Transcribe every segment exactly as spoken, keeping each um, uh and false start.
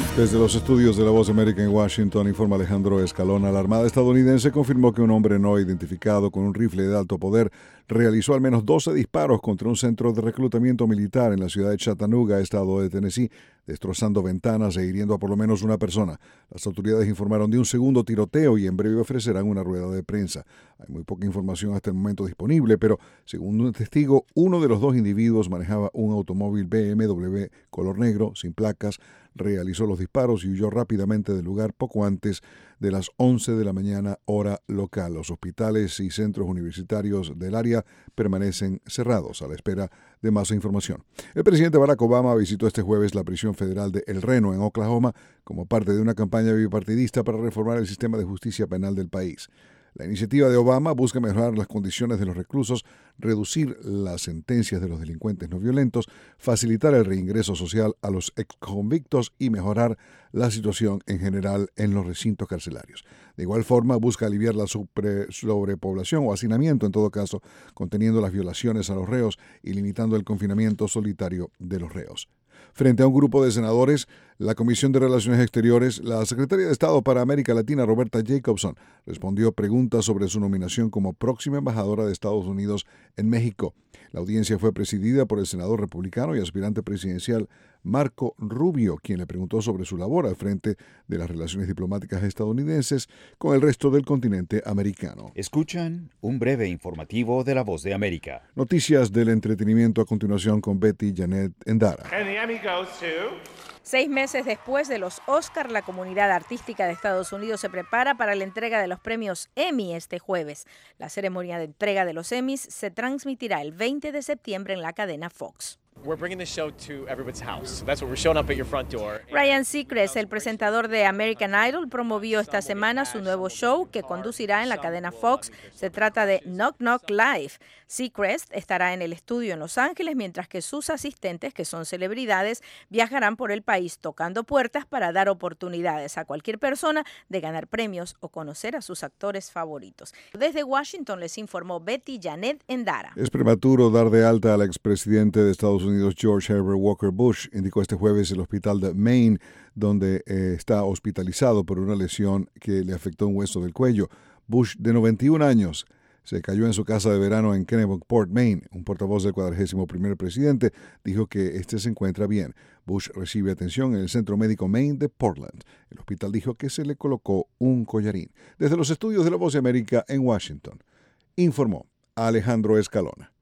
Desde los estudios de La Voz de América en Washington, informa Alejandro Escalona. La Armada estadounidense confirmó que un hombre no identificado con un rifle de alto poder realizó al menos doce disparos contra un centro de reclutamiento militar en la ciudad de Chattanooga, estado de Tennessee, destrozando ventanas e hiriendo a por lo menos una persona. Las autoridades informaron de un segundo tiroteo y en breve ofrecerán una rueda de prensa. Hay muy poca información hasta el momento disponible, pero según un testigo, uno de los dos individuos manejaba un automóvil B M W color negro, sin placas, realizó los disparos y huyó rápidamente del lugar poco antes de las once de la mañana, hora local. Los hospitales y centros universitarios del área permanecen cerrados a la espera de más información. El presidente Barack Obama visitó este jueves la prisión federal de El Reno, en Oklahoma, como parte de una campaña bipartidista para reformar el sistema de justicia penal del país. La iniciativa de Obama busca mejorar las condiciones de los reclusos, reducir las sentencias de los delincuentes no violentos, facilitar el reingreso social a los exconvictos y mejorar la situación en general en los recintos carcelarios. De igual forma, busca aliviar la sobre, sobrepoblación o hacinamiento, en todo caso, conteniendo las violaciones a los reos y limitando el confinamiento solitario de los reos. Frente a un grupo de senadores, la Comisión de Relaciones Exteriores, la secretaria de Estado para América Latina, Roberta Jacobson, respondió preguntas sobre su nominación como próxima embajadora de Estados Unidos en México. La audiencia fue presidida por el senador republicano y aspirante presidencial Marco Rubio, quien le preguntó sobre su labor al frente de las relaciones diplomáticas estadounidenses con el resto del continente americano. Escuchan un breve informativo de La Voz de América. Noticias del entretenimiento a continuación con Betty Janet Endara. And the Emmy goes to... Seis meses después de los Oscar, la comunidad artística de Estados Unidos se prepara para la entrega de los premios Emmy este jueves. La ceremonia de entrega de los Emmys se transmitirá el veinte de septiembre en la cadena Fox. We're bringing the show to everybody's house. That's what we're showing up at your front door. Ryan Seacrest, el presentador de American Idol, promovió esta semana su nuevo show que conducirá en la cadena Fox. Se trata de Knock Knock Live. Seacrest estará en el estudio en Los Ángeles, mientras que sus asistentes, que son celebridades, viajarán por el país tocando puertas para dar oportunidades a cualquier persona de ganar premios o conocer a sus actores favoritos. Desde Washington les informó Betty Janet Endara. Es prematuro dar de alta al expresidente de Estados Unidos George Herbert Walker Bush, indicó este jueves el hospital de Maine, donde eh, está hospitalizado por una lesión que le afectó un hueso del cuello. Bush, de noventa y un años, se cayó en su casa de verano en Kennebunkport, Maine. Un portavoz del cuadragésimo primer presidente dijo que este se encuentra bien. Bush recibe atención en el Centro Médico Maine de Portland. El hospital dijo que se le colocó un collarín. Desde los estudios de La Voz de América en Washington, informó Alejandro Escalona.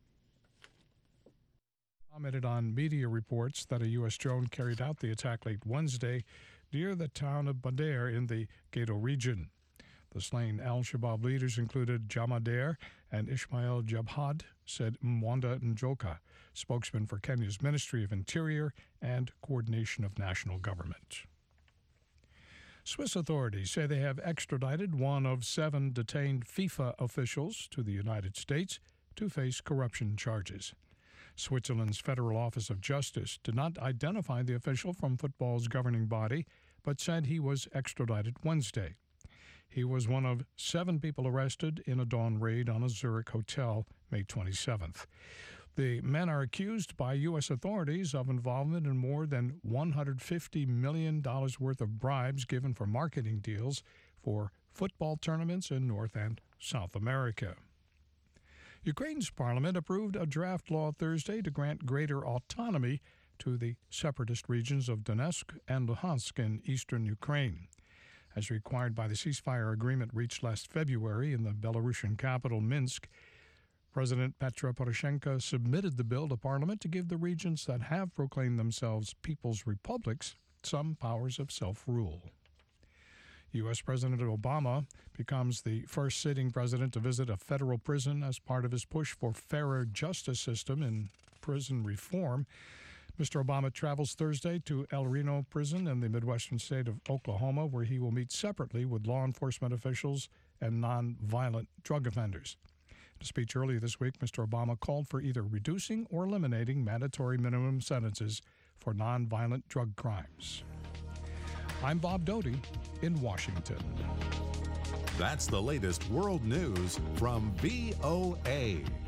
Commented on media reports that a U S drone carried out the attack late Wednesday near the town of Badr in the Gedo region. The slain al-Shabaab leaders included Jamader and Ismail Jabhad, said Mwanda Njoka, spokesman for Kenya's Ministry of Interior and Coordination of National Government. Swiss authorities say they have extradited one of seven detained FIFA officials to the United States to face corruption charges. Switzerland's Federal Office of Justice did not identify the official from football's governing body, but said he was extradited Wednesday. He was one of seven people arrested in a dawn raid on a Zurich hotel May twenty-seventh. The men are accused by U S authorities of involvement in more than one hundred fifty million dollars worth of bribes given for marketing deals for football tournaments in North and South America. Ukraine's parliament approved a draft law Thursday to grant greater autonomy to the separatist regions of Donetsk and Luhansk in eastern Ukraine. As required by the ceasefire agreement reached last February in the Belarusian capital, Minsk, President Petro Poroshenko submitted the bill to Parliament to give the regions that have proclaimed themselves people's republics some powers of self-rule. U S. President Obama becomes the first sitting president to visit a federal prison as part of his push for fairer justice system and prison reform. Mister Obama travels Thursday to El Reno Prison in the Midwestern state of Oklahoma, where he will meet separately with law enforcement officials and nonviolent drug offenders. In a speech earlier this week, Mister Obama called for either reducing or eliminating mandatory minimum sentences for nonviolent drug crimes. I'm Bob Doty in Washington. That's the latest world news from V O A.